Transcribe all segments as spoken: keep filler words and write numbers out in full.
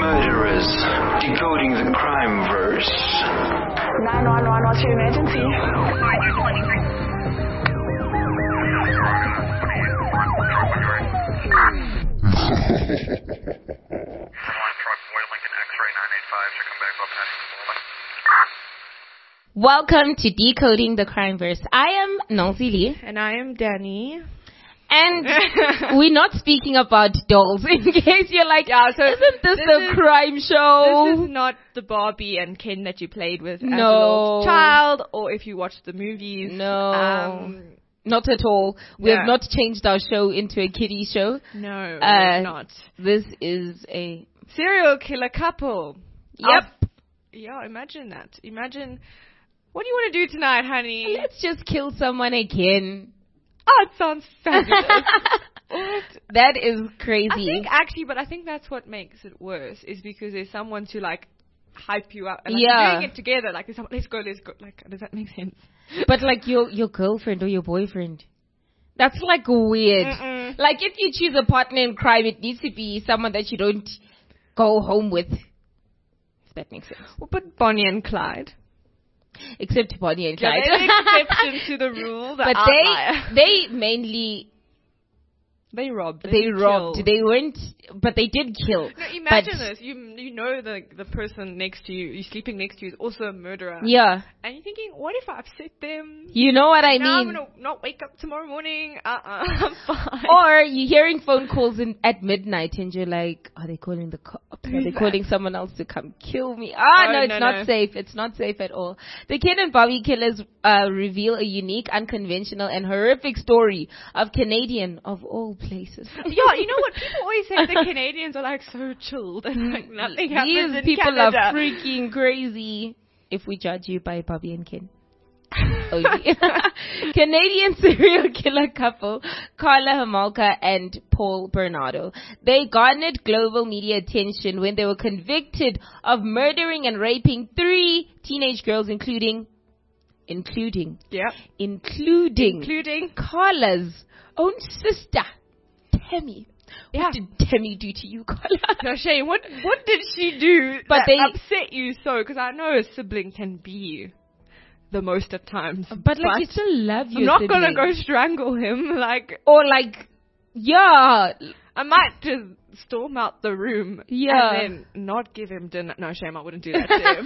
Murderers, decoding the crime verse. nine one one, what's your emergency? Welcome to Decoding the Crime Verse. I am Nancy Lee. And I am Danny. And we're not speaking about dolls, in case you're like, yeah, so isn't this, this a is, crime show? This is not the Barbie and Ken that you played with no. as a little child, or if you watched the movies. No. Um, not at all. We yeah. have not changed our show into a kiddie show. No, uh, we're not. This is a serial killer couple. Yep. Of, yeah, imagine that. Imagine, what do you want to do tonight, honey? Let's just kill someone again. Oh, it sounds fabulous. That is crazy. I think actually, but I think that's what makes it worse, is because there's someone to like hype you up. And, like, yeah. You're doing it together. Like, there's someone, let's go, let's go. Like, does that make sense? But like your your girlfriend or your boyfriend. That's like weird. Mm-mm. Like if you choose a partner in crime, it needs to be someone that you don't go home with. If that makes sense. Well, but Bonnie and Clyde. Except Bonnie and Clyde. Yeah, they're an exception to the rule. The but outlier. they they mainly they robbed. They, they robbed. Killed. They weren't, but they did kill. No, imagine this. You you know the the person next to you, you're sleeping next to you, is also a murderer. Yeah. And you're thinking, what if I upset them? You know what I now mean? I'm gonna not wake up tomorrow morning. Uh uh-uh, uh, I'm fine. Or you're hearing phone calls in, at midnight, and you're like, are they calling the cops? Are they calling someone else to come kill me? Ah, oh, no, it's no, not no. safe. It's not safe at all. The Ken and Bobby killers uh, reveal a unique, unconventional, and horrific story of Canadian, of all places. Yeah, you know what? People always say the Canadians are like so chilled and like nothing happens These in people Canada. are freaking crazy. If we judge you by Bobby and Ken. Oh, yeah. Canadian serial killer couple Carla Homolka and Paul Bernardo. They garnered global media attention when they were convicted of murdering and raping three teenage girls, including, including, yeah, including, including Carla's own sister, Tammy. Yeah. What did Tammy do to you, Carla? No, Shane, what what did she do but that they upset you so? Because I know a sibling can be the most of times. But like, but you still love your I'm not sibling. gonna go strangle him, like, or like, yeah, I might just storm out the room, yeah, and then not give him dinner. No, shame, I wouldn't do that to him.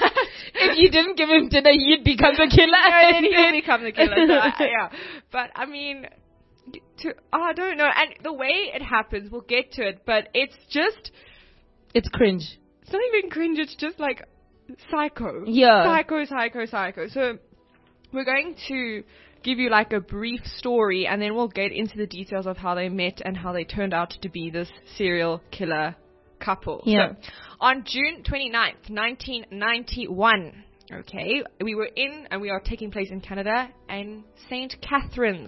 If you didn't give him dinner, you'd become the killer. No, then he'll become the killer. So I, yeah, but I mean, to oh, I don't know. And the way it happens, we'll get to it. But it's just, it's cringe. It's not even cringe. It's just like psycho. Yeah. Psycho, psycho, psycho. So we're going to give you like a brief story, and then we'll get into the details of how they met and how they turned out to be this serial killer couple. Yeah. So on June twenty-ninth, nineteen ninety-one, okay, we were in, and we are taking place in Canada, and Saint Catharines.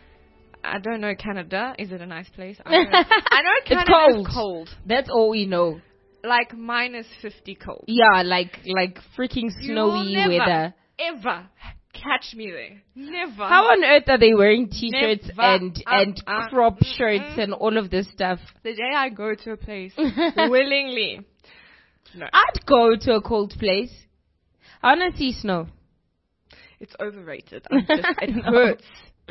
I don't know Canada. Is it a nice place? I, don't know. I know Canada it's cold. is cold. That's all we know. Like minus fifty cold. Yeah, like like freaking snowy never, weather. Ever catch me there. Never. How on earth are they wearing t-shirts Never. and uh, and uh, crop mm, shirts mm. and all of this stuff? The day I go to a place willingly. No. I'd go to a cold place. I want to see snow. It's overrated. I'm just, it hurts.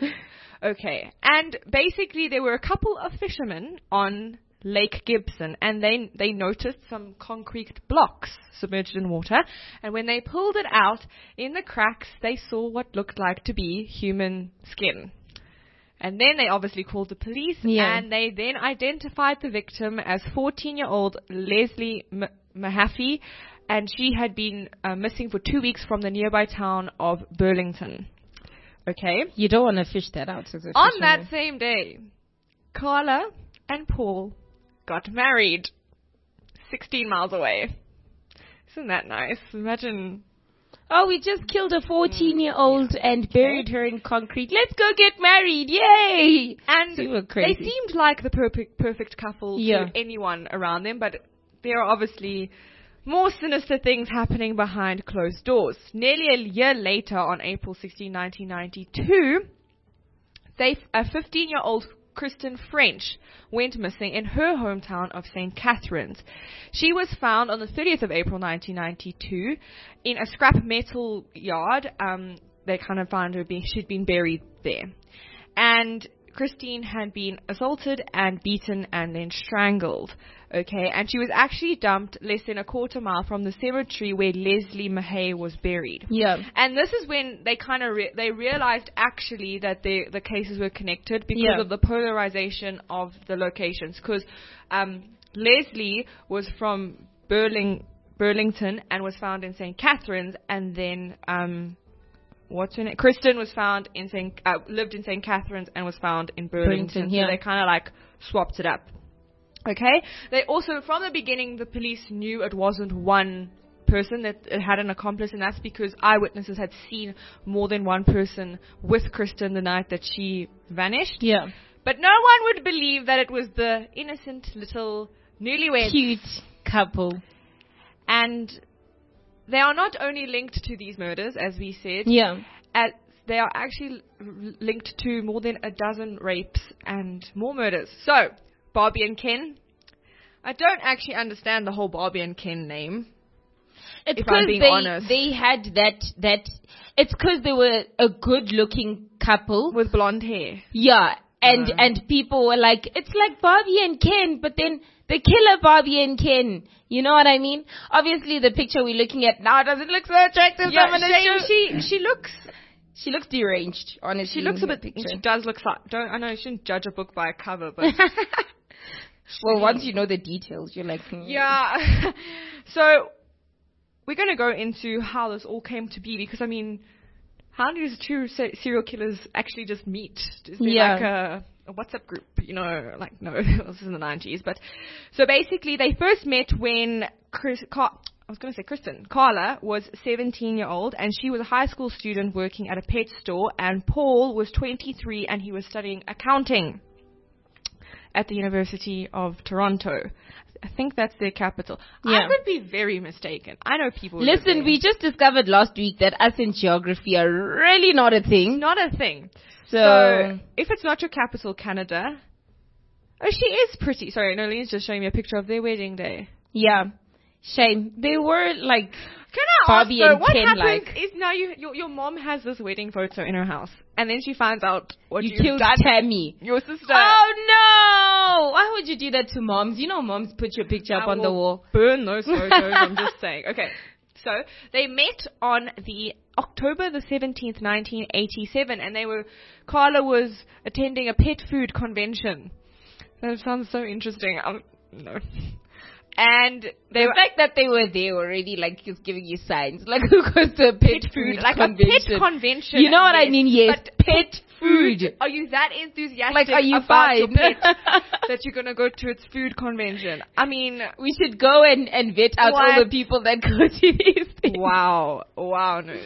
Okay. And basically there were a couple of fishermen on Lake Gibson, and they they noticed some concrete blocks submerged in water, and when they pulled it out, in the cracks they saw what looked like to be human skin. And then they obviously called the police, yeah. and they then identified the victim as fourteen-year-old Leslie M- Mahaffey, and she had been uh, missing for two weeks from the nearby town of Burlington. Okay? You don't want to fish that out. As a On fisherman. that same day, Carla and Paul got married sixteen miles away. Isn't that nice? Imagine. Oh, we just killed a fourteen-year-old mm. and buried her in concrete. Let's go get married. Yay! And they were crazy. They seemed like the perfect, perfect couple yeah. to anyone around them, but there are obviously more sinister things happening behind closed doors. Nearly a year later, on April sixteenth, nineteen ninety-two, they, a fifteen-year-old Kristen French went missing in her hometown of Saint Catharines. She was found on the thirtieth of April nineteen ninety-two in a scrap metal yard. Um, they kind of found her being, she'd been buried there. And Christine had been assaulted and beaten and then strangled. Okay, and she was actually dumped less than a quarter mile from the cemetery where Leslie Mahay was buried. Yeah. And this is when they kind of re- they realized actually that the the cases were connected because Yeah. of the polarization of the locations. Because um, Leslie was from Burling Burlington and was found in Saint Catharines, and then um, what's her name? Kristen was found in Saint uh, lived in Saint Catharines and was found in Burlington. Burlington, yeah. So they kind of like swapped it up. Okay. They also, from the beginning, the police knew it wasn't one person, that it had an accomplice, and that's because eyewitnesses had seen more than one person with Kristen the night that she vanished. Yeah. But no one would believe that it was the innocent little newlyweds. Cute couple. And they are not only linked to these murders, as we said. Yeah. At, they are actually l- linked to more than a dozen rapes and more murders. So, Barbie and Ken. I don't actually understand the whole Barbie and Ken name. It's if I'm because being they, honest. they had that, that, it's because they were a good looking couple. With blonde hair. Yeah. And, Uh. and people were like, it's like Barbie and Ken, but then the killer Barbie and Ken. You know what I mean? Obviously the picture we're looking at now doesn't look so attractive. Yeah, I'm gonna show- she, she, she looks, she looks deranged, honestly. she looks a in the bit, picture. she does look, like, don't, I know you shouldn't judge a book by a cover, but. Well, once you know the details, you're like, hmm. Yeah. So, we're going to go into how this all came to be, because, I mean, how do two se- serial killers actually just meet? Is there Yeah. like a, a WhatsApp group? You know, like, no, this is in the nineties. But, so basically, they first met when Chris, Car- I was going to say Kristen, Carla was seventeen year old, and she was a high school student working at a pet store, and Paul was twenty-three, and he was studying accounting at the University of Toronto. I think that's their capital. Yeah. I could be very mistaken. I know people. live Listen, there. we just discovered last week that us in geography are really not a thing. Not a thing. So, So, if it's not your capital, Canada. Oh, she is pretty. Sorry, Nolene's just showing me a picture of their wedding day. yeah. Shame. They were like, Can I Barbie ask, though, and what Ken, happens like- is now you, your, your mom has this wedding photo in her house, and then she finds out what you you've killed done. Tammy. Your sister. Oh no! Why would you do that to moms? You know moms put your picture up I on the will wall. Burn those photos. I'm just saying. Okay, so they met on the October the seventeenth, nineteen eighty-seven, and they were. Carla was attending a pet food convention. That sounds so interesting. Um, no. And they The were fact that they were there already, like, just giving you signs. Like, who goes to a pet, pet food, food, like convention? a pet convention. You know what I yes, mean? Yes, but pet food. Are you that enthusiastic Like, are you about your fine? pet that you're gonna go to its food convention? I mean, We should go and, and vet out all What? the people that go to these things. wow, wow, no.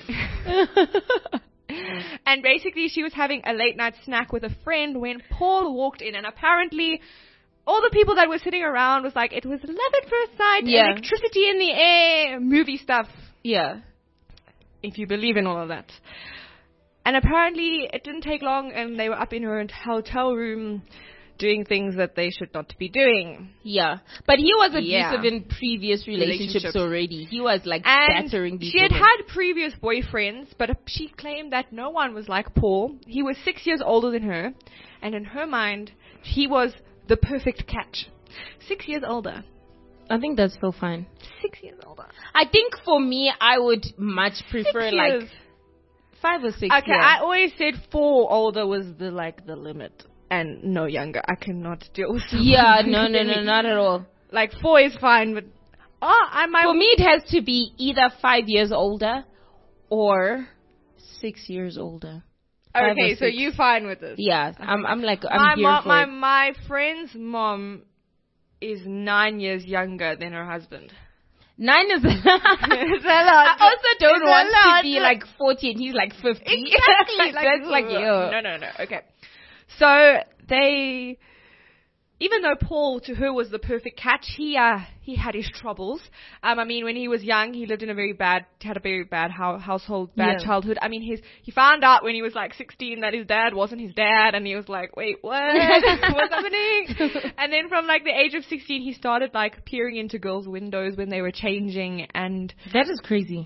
And basically, she was having a late night snack with a friend when Paul walked in, and apparently, all the people that were sitting around was like, it was love at first sight, Yeah. electricity in the air, movie stuff, Yeah. if you believe in all of that. And apparently, it didn't take long, and they were up in her hotel room doing things that they should not be doing. Yeah. But he was abusive Yeah. in previous relationships, Relationships. already. He was like And battering these she had women. had previous boyfriends, but she claimed that no one was like Paul. He was six years older than her, and in her mind, he was the perfect catch. Six years older. I think that's still fine. Six years older. I think for me, I would much prefer Six like years. five or six. Okay, yeah. I always said four older was the like the limit, and no younger. I cannot deal with. someone Yeah, younger no, no, than no, me. not at all. Like four is fine, but oh, I might. For me, it has to be either five years older or six years older. Five Okay, or so six. you fine with this? Yeah, I'm. I'm like I'm my here mom, for my it. my friend's mom is nine years younger than her husband. Nine is. It's a lot. I also don't It's a want lot. to be like forty and he's like fifty. Exactly. That's like ugh. you. No, no, no. Okay. So they, even though Paul, to her, was the perfect catch, he uh, he had his troubles. Um, I mean, when he was young, he lived in a very bad, had a very bad ho- household, bad Yeah. childhood. I mean, his he found out when he was like sixteen that his dad wasn't his dad, and he was like, wait, what? What's happening? And then from like the age of sixteen, he started like peering into girls' windows when they were changing, and That is crazy.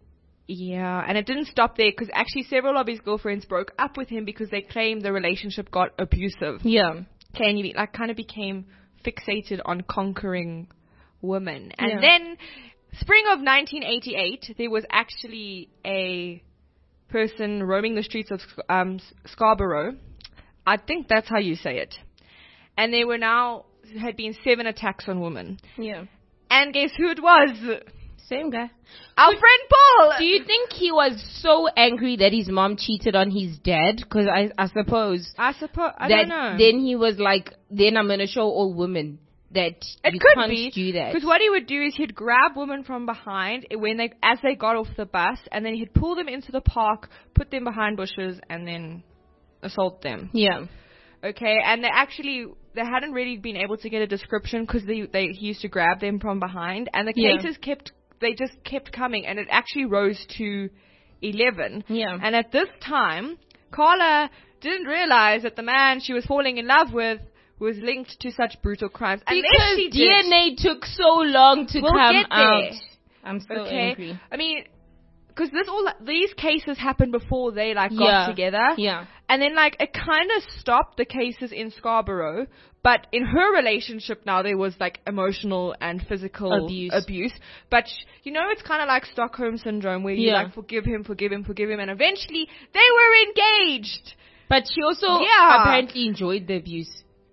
yeah, and it didn't stop there because actually several of his girlfriends broke up with him because they claimed the relationship got abusive. Yeah. Okay, and he like kind of became fixated on conquering women. And Yeah. then, spring of nineteen eighty-eight, there was actually a person roaming the streets of um, Scarborough. I think that's how you say it. And there were now had been seven attacks on women. Yeah. And guess who it was? Same guy. Our friend Paul. Do you think he was so angry that his mom cheated on his dad? Because I, I suppose I suppose I that don't know. then he was like, then I'm gonna show all women that It you could can't be, do that. because what he would do is he'd grab women from behind when they, as they got off the bus, and then he'd pull them into the park, put them behind bushes, and then assault them. Yeah. Okay, and they actually they hadn't really been able to get a description because they they he used to grab them from behind, and the Yeah. cases kept they just kept coming, and it actually rose to eleven. Yeah. And at this time, Carla didn't realize that the man she was falling in love with was linked to such brutal crimes. Unless Because she D N A did. took so long to We'll come get there. out. I'm so Okay, angry. I mean, because this all these cases happened before they like got Yeah. together. Yeah. And then, like, it kind of stopped the cases in Scarborough, but in her relationship now there was, like, emotional and physical Abuse. abuse. But, sh- you know, it's kind of like Stockholm Syndrome, where you, Yeah. like, forgive him, forgive him, forgive him, and eventually they were engaged. But she also Yeah. apparently enjoyed the abuse.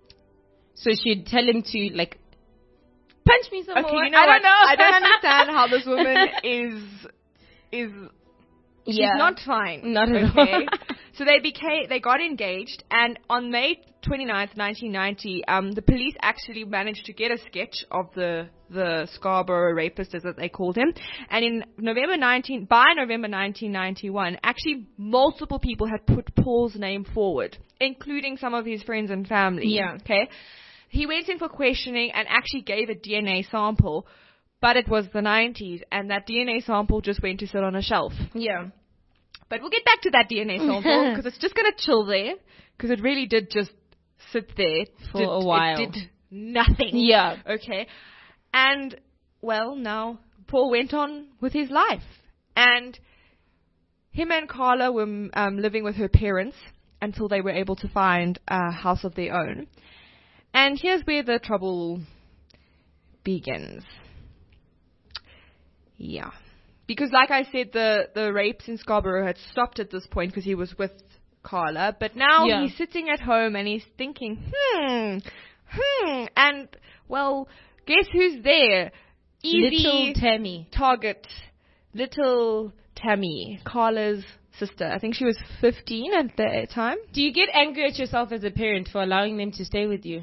So she'd tell him to, like, punch me some Okay, more. you know I what? don't know. I don't understand how this woman is, is She's Yeah. not fine. Not at okay? all. So they became, they got engaged, and on May twenty-ninth, nineteen ninety, um, the police actually managed to get a sketch of the the Scarborough rapist, as they called him. And in November nineteen, by November nineteen ninety-one, actually multiple people had put Paul's name forward, including some of his friends and family. Yeah. Okay. He went in for questioning and actually gave a D N A sample. But it was the nineties, and that D N A sample just went to sit on a shelf. Yeah. But we'll get back to that D N A sample, because it's just going to chill there, because it really did just sit there. For did, a while. It did nothing. Yeah. Okay. And, well, now Paul went on with his life. And him and Carla were um, living with her parents until they were able to find a house of their own. And here's where the trouble begins. Yeah. Because like I said, the, the rapes in Scarborough had stopped at this point because he was with Carla. But now Yeah. he's sitting at home and he's thinking, hmm, hmm. And, well, guess who's there? Easy Little Tammy. target. Little Tammy, Carla's sister. I think she was fifteen at the time. Do you get angry at yourself as a parent for allowing them to stay with you?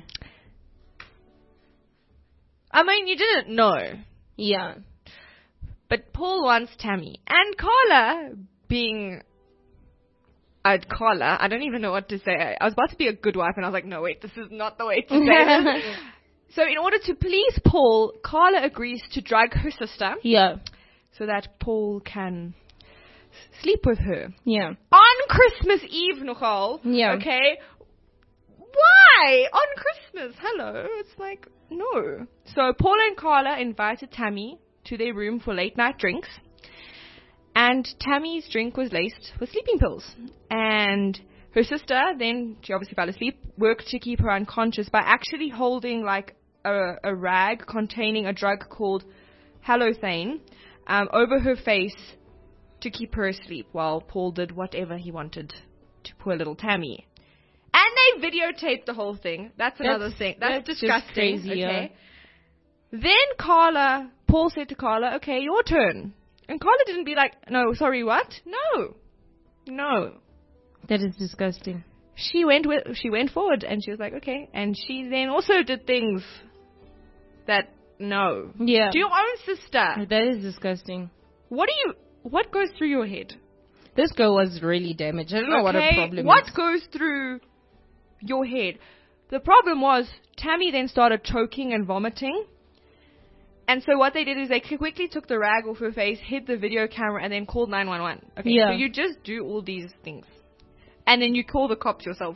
I mean, you didn't know. Yeah. But Paul wants Tammy. And Carla, being a Carla, I don't even know what to say. I, I was about to be a good wife, and I was like, no, wait, this is not the way to say this. So in order to please Paul, Carla agrees to drug her sister Yeah. so that Paul can s- sleep with her. Yeah. On Christmas Eve, nogal. Yeah. Okay? Why? On Christmas. Hello. It's like, no. So Paul and Carla invited Tammy to their room for late night drinks. And Tammy's drink was laced with sleeping pills. And her sister, then she obviously fell asleep, worked to keep her unconscious by actually holding like a, a rag containing a drug called halothane um, over her face to keep her asleep while Paul did whatever he wanted to poor little Tammy. And they videotaped the whole thing. That's another That's- thing. That's, that's just disgusting. crazy, okay. Then Carla, Paul said to Carla, okay, your turn. And Carla didn't be like, no, sorry, what? No. No. That is disgusting. She went with, she went forward and she was like, okay. And she then also did things that, no. Yeah. To your own sister. That is disgusting. What do you, what goes through your head? This girl was really damaged. I don't know what her Okay, problem what is. goes through your head? The problem was Tammy then started choking and vomiting. And so what they did is they quickly took the rag off her face, hid the video camera, and then called nine one one. Okay, Yeah. so you just do all these things. And then you call the cops yourself.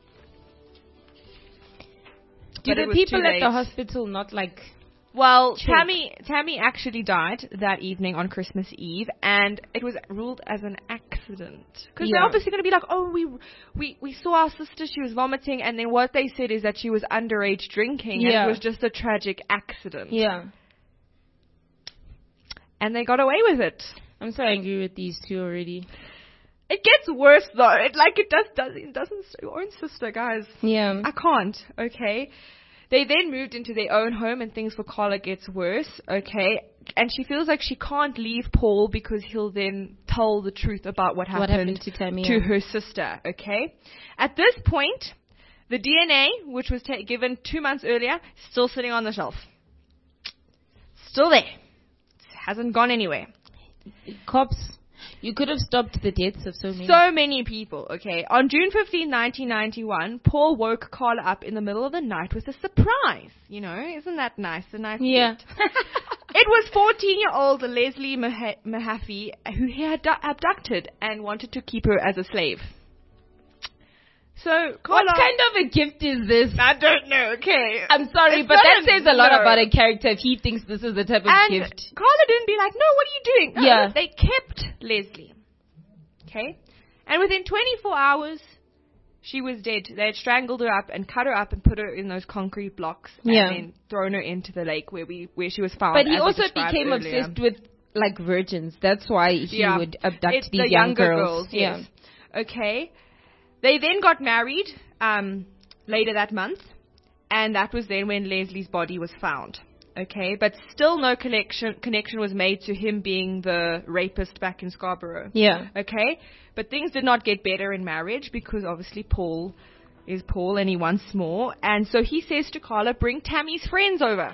Do But it the was people too at the late. hospital not like... Well, Check. Tammy Tammy actually died that evening on Christmas Eve, and it was ruled as an accident. Because they're Yeah. obviously going to be like, oh, we we we saw our sister, she was vomiting, and then what they said is that she was underage drinking, Yeah. and it was just a tragic accident. Yeah. And they got away with it. I'm so angry with these two already. It gets worse though. It like it does does it doesn't your own sister, guys. Yeah. I can't. Okay. They then moved into their own home, and things for Carla gets worse. Okay. And she feels like she can't leave Paul because he'll then tell the truth about what happened, What happened to Tammy? to yeah. her sister. Okay. At this point, the D N A, which was ta- given two months earlier, still sitting on the shelf. Still there. It hasn't gone anywhere. Cops, you could have stopped the deaths of so many. So many people, okay. On June fifteenth, nineteen ninety-one, Paul woke Carla up in the middle of the night with a surprise. You know, isn't that nice? A nice Yeah. gift. It was fourteen-year-old Leslie Mah- Mahaffey who he had du- abducted and wanted to keep her as a slave. So, Carla... What kind of a gift is this? I don't know, okay. I'm sorry, It's but not that a- says a lot no. about a character if he thinks this is the type of And gift. Carla didn't be like, no, what are you doing? No, Yeah. They kept Leslie. Okay? And within twenty-four hours, she was dead. They had strangled her up and cut her up and put her in those concrete blocks Yeah. and then thrown her into the lake where we where she was found. But he as I also described became earlier. obsessed with like virgins. That's why he Yeah. would abduct It's these the young younger girls. yes. Okay. They then got married um, later that month, and that was then when Leslie's body was found. Okay, but still no connection connection was made to him being the rapist back in Scarborough. Yeah. Okay, but things did not get better in marriage because obviously Paul is Paul and he wants more, and so he says to Carla, "Bring Tammy's friends over."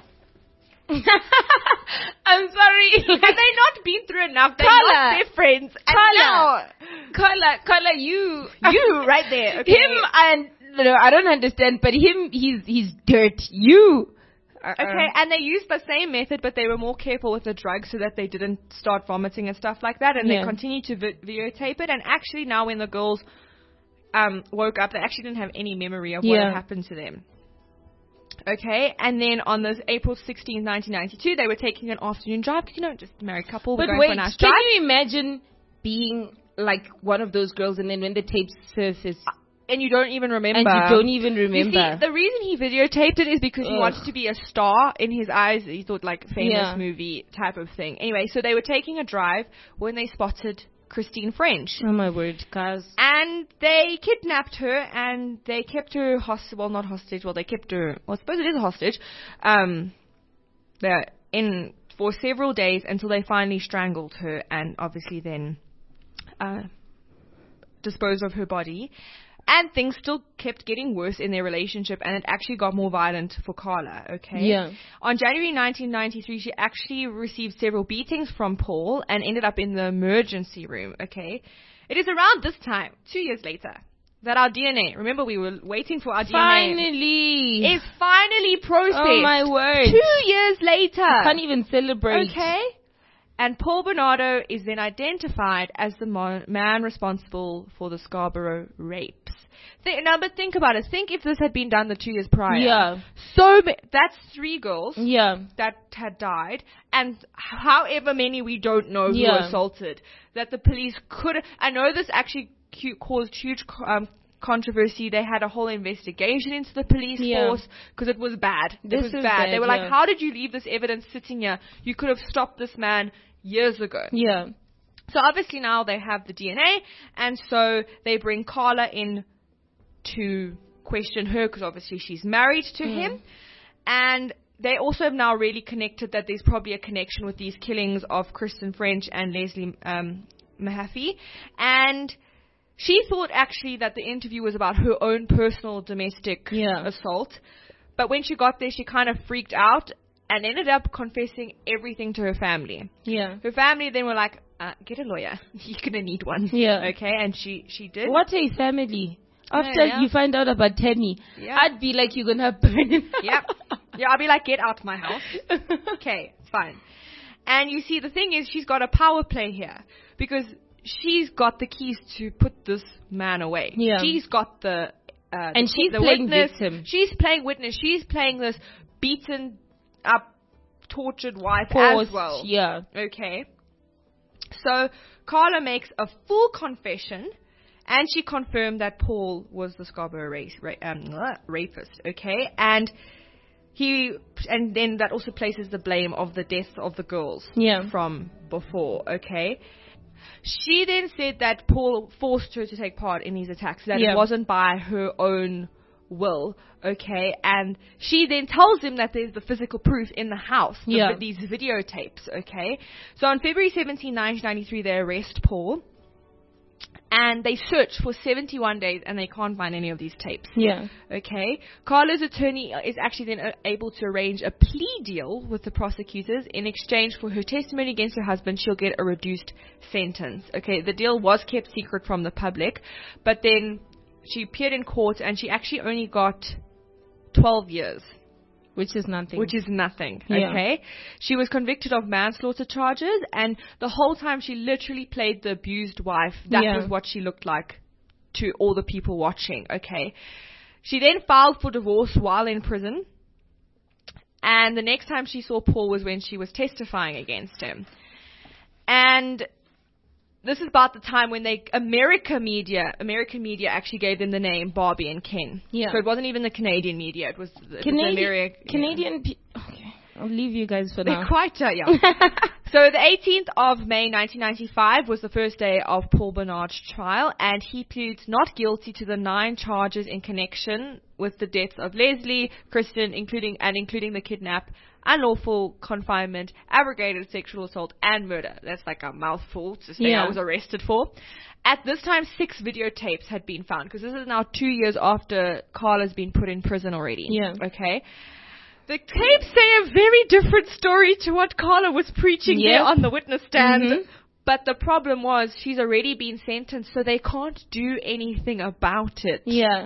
I'm sorry. Have they not been through enough? They Carla. lost their friends. And Carla. now, Carla, Carla, you, you right there. Okay. him, and no, I don't understand. But him, he's he's dirt. You. Uh-uh. Okay, and they used the same method, but they were more careful with the drugs so that they didn't start vomiting and stuff like that, and Yeah. they continued to vi- videotape it, and actually now when the girls um, woke up, they actually didn't have any memory of what Yeah. had happened to them. Okay, and then on this April sixteenth, nineteen ninety-two, they were taking an afternoon drive, you know, just a married couple, we're But going wait, for a nice can drive. you imagine being like one of those girls, and then when the tapes surface, And you don't even remember. and you don't even You remember? see, the reason he videotaped it is because he Ugh. wanted to be a star in his eyes. He thought like famous Yeah. movie type of thing. Anyway, so they were taking a drive when they spotted Christine French. Oh my word, cuz. And they kidnapped her and they kept her hostage. Well, not hostage. Well, they kept her. Well, I suppose it is a hostage. Um, they're in for several days until they finally strangled her and obviously then uh, disposed of her body. And things still kept getting worse in their relationship, and it actually got more violent for Carla, okay? Yeah. On January nineteen ninety-three, she actually received several beatings from Paul and ended up in the emergency room, okay? It is around this time, two years later, that our D N A, remember we were waiting for our D N A, Finally. is finally processed. Oh my word. Two years later. Can't even celebrate. Okay. And Paul Bernardo is then identified as the mo- man responsible for the Scarborough rapes. Think, now, but think about it. Think if this had been done the two years prior. Yeah. So ma- that's three girls Yeah. that had died, and however many we don't know who Yeah. were assaulted. That the police could. I know this actually cu- caused huge um, controversy. They had a whole investigation into the police Yeah. force because it was bad. This it was is bad. bad, They were yeah. like, "How did you leave this evidence sitting here? You could have stopped this man years ago." Yeah. So obviously now they have the D N A, and so they bring Carla in to question her because obviously she's married to Mm. him, and they also have now really connected that there's probably a connection with these killings of Kristen French and Leslie um, Mahaffey, and she thought actually that the interview was about her own personal domestic Yeah. assault, but when she got there she kind of freaked out and ended up confessing everything to her family. Yeah. Her family then were like, uh, get a lawyer. You're going to need one. Yeah. Okay, and she, she did. What a family. After yeah. you find out about Tammy, Yeah. I'd be like, you're gonna burn it. Yep. Yeah, I'll be like, get out my house. Okay, fine. And you see, the thing is, she's got a power play here because she's got the keys to put this man away. Yeah. She's got the uh, And the, she's the playing witness. victim. She's playing witness. She's playing this beaten up, tortured wife Forced, as well. Yeah. Okay. So Carla makes a full confession, and she confirmed that Paul was the Scarborough race, ra- um, uh, rapist. Okay, and he, and then that also places the blame of the deaths of the girls Yeah. from before. Okay. She then said that Paul forced her to take part in these attacks, that Yeah. it wasn't by her own will, okay, and she then tells him that there's the physical proof in the house, the, Yeah. these videotapes, okay. So on February seventeenth, nineteen ninety-three, they arrest Paul, and they search for seventy-one days, and they can't find any of these tapes. Yeah. Okay. Carla's attorney is actually then uh, able to arrange a plea deal with the prosecutors. In exchange for her testimony against her husband, she'll get a reduced sentence. Okay. The deal was kept secret from the public, but then she appeared in court and she actually only got twelve years. Which is nothing. Which is nothing, Yeah. okay? She was convicted of manslaughter charges, and the whole time she literally played the abused wife. That Yeah. was what she looked like to all the people watching, okay? She then filed for divorce while in prison, and the next time she saw Paul was when she was testifying against him. And this is about the time when they, America media, American media actually gave them the name Barbie and Ken. Yeah. So it wasn't even the Canadian media, it was the, Canadian, the Ameri- Canadian pe- okay. I'll leave you guys for They're now. quite, uh, yeah. So the eighteenth of May nineteen ninety-five was the first day of Paul Bernard's trial, and he pleads not guilty to the nine charges in connection with the deaths of Leslie, Kristen, including and including the kidnap, unlawful confinement, abrogated sexual assault, and murder. That's like a mouthful to say Yeah. I was arrested for. At this time, six videotapes had been found, because this is now two years after Carla's been put in prison already. Yeah. Okay. The tapes say a very different story to what Carla was preaching Yeah. there on the witness stand. Mhm. But the problem was she's already been sentenced, so they can't do anything about it. Yeah.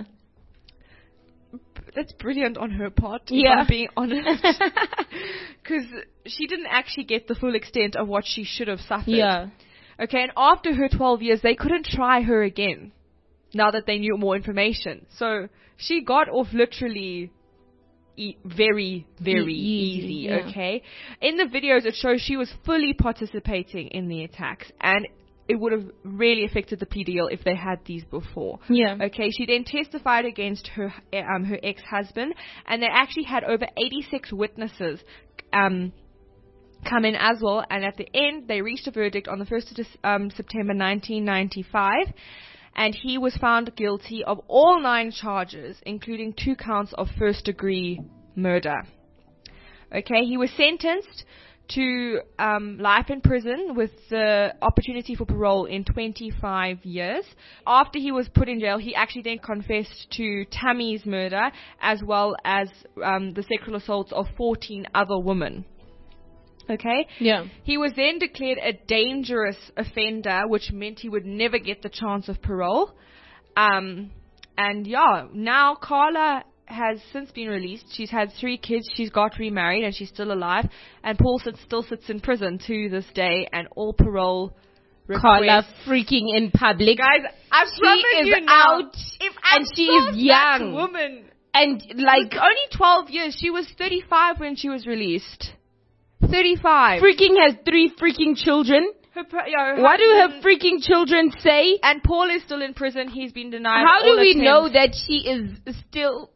That's brilliant on her part, if Yeah. I'm being honest. Because she didn't actually get the full extent of what she should have suffered. Yeah. Okay, and after her twelve years, they couldn't try her again, now that they knew more information. So she got off literally e- very, very E- easy, easy, yeah. okay? In the videos, it shows she was fully participating in the attacks, and it would have really affected the plea deal if they had these before. Yeah. Okay, she then testified against her um, her ex-husband, and they actually had over eighty-six witnesses um, come in as well, and at the end, they reached a verdict on the first of Dec- um, September nineteen ninety-five, and he was found guilty of all nine charges, including two counts of first-degree murder. Okay, he was sentenced to um, life in prison with the opportunity for parole in twenty-five years. After he was put in jail, he actually then confessed to Tammy's murder as well as um, the sexual assaults of fourteen other women. Okay? Yeah. He was then declared a dangerous offender, which meant he would never get the chance of parole. Um, and yeah, now Carla has since been released. She's had three kids. She's got remarried and she's still alive. And Paul sits, still sits in prison to this day, and all parole requests. Carla freaking in public. Guys, I She promise is you now, out if I and she saw is young. that woman, And like like only twelve years. She was thirty-five when she was released. thirty-five. freaking has three freaking children. Her, pr- yeah, her What do her husband- freaking children say? And Paul is still in prison. He's been denied. How do all we attempts. know that she is still?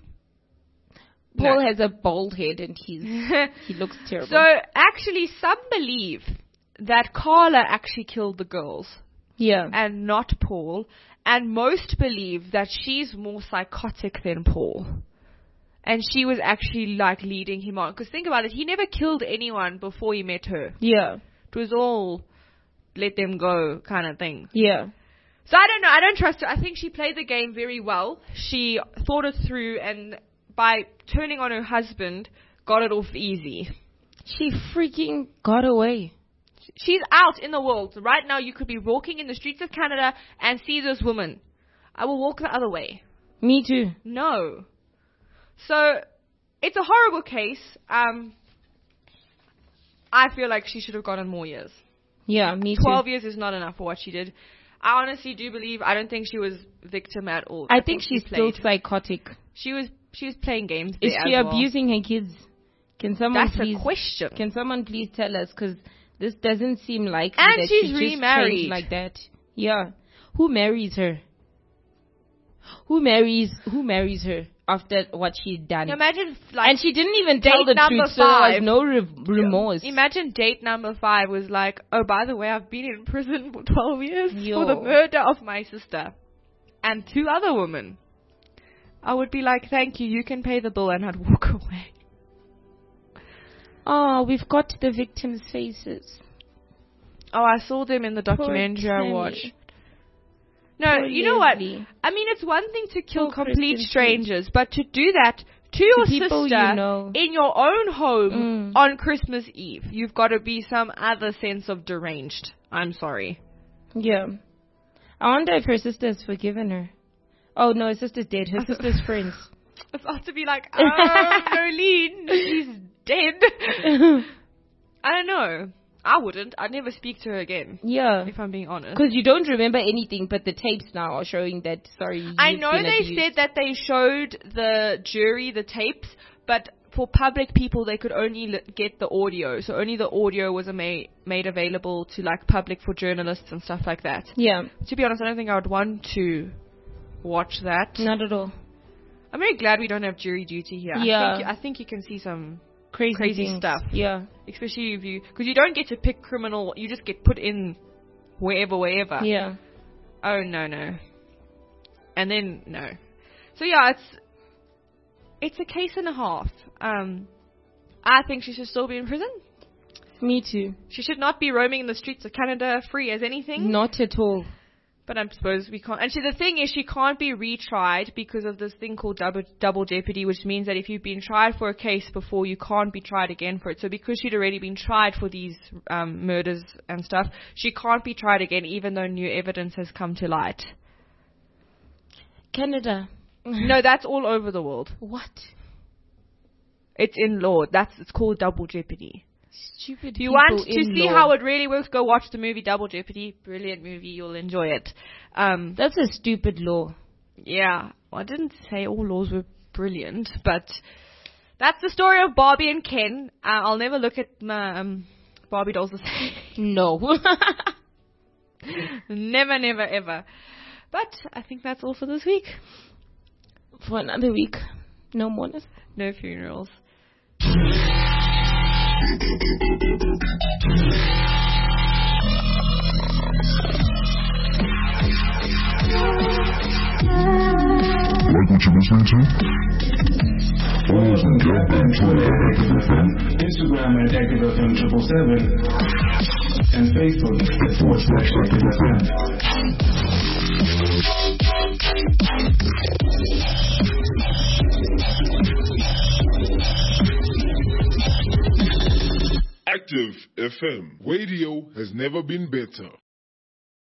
Paul No. has a bald head and he's he looks terrible. So actually, some believe that Carla actually killed the girls yeah. and not Paul, and most believe that she's more psychotic than Paul, and she was actually like leading him on. Because think about it, he never killed anyone before he met her. Yeah. It was all let them go kind of thing. Yeah. So I don't know. I don't trust her. I think she played the game very well. She thought it through, and by turning on her husband, got it off easy. She freaking got away. She's out in the world. Right now, you could be walking in the streets of Canada and see this woman. I will walk the other way. Me too. No. So, it's a horrible case. Um, I feel like she should have gotten more years. Yeah, me too. Twelve years is not enough for what she did. I honestly do believe, I don't think she was victim at all. I, I think, think she's she still psychotic. She was she was playing games. Is there she as well. abusing her kids? Can someone That's please, a question. Can someone please tell us? Because this doesn't seem likely and that she's she remarried just like that. Yeah. Who marries her? Who marries Who marries her after what she'd done? Imagine, like, and she didn't even tell the truth, so there was no re- remorse. Imagine date number five was like, oh, by the way, I've been in prison for twelve years Yo. for the murder of my sister and two other women. I would be like, thank you, you can pay the bill, and I'd walk away. Oh, we've got the victims' faces. Oh, I saw them in the documentary I watched. No, Poor you know what? Leslie. I mean, it's one thing to kill Poor complete Kristen strangers, but to do that to your people sister you know. in your own home Mm. on Christmas Eve, you've got to be some other sense of deranged. I'm sorry. Yeah. I wonder if her sister has forgiven her. Oh, no, her sister's dead. Her sister's friends. It's about to be like, oh, Nolene, she's dead. I don't know. I wouldn't. I'd never speak to her again. Yeah. If I'm being honest. Because you don't remember anything, but the tapes now are showing that, sorry, I you've know been they abused. said that they showed the jury the tapes, but for public people, they could only l- get the audio. So only the audio was a ma- made available to, like, public for journalists and stuff like that. Yeah. To be honest, I don't think I would want to watch that. Not at all. I'm very glad we don't have jury duty here. Yeah. I think, I think you can see some Crazy, crazy things. stuff. Yeah. Especially if you, because you don't get to pick criminal, you just get put in wherever, wherever. Yeah. Oh, no, no. And then, no. So, yeah, it's, it's a case and a half. Um, I think she should still be in prison. Me too. She should not be roaming in the streets of Canada free as anything. Not at all. But I suppose we can't. And see, the thing is, she can't be retried because of this thing called double, double jeopardy, which means that if you've been tried for a case before, you can't be tried again for it. So because she'd already been tried for these um, murders and stuff, she can't be tried again, even though new evidence has come to light. Canada. No, that's all over the world. What? It's in law. That's it's called double jeopardy. Stupid. If you want to see law. how it really works, go watch the movie Double Jeopardy. Brilliant movie. You'll enjoy it. Um, That's a stupid law. yeah. Well, I didn't say all laws were brilliant, but that's the story of Barbie and Ken. Uh, I'll never look at my um, Barbie dolls the same. No. Never, never, ever. But I think that's all for this week. For another week. No more. No funerals. Like what you're listening to? Follow us on Gab and Twitter at Active F M, Instagram at Active F M triple seven, and Facebook at forward slash Active F M. Active F M. Radio has never been better.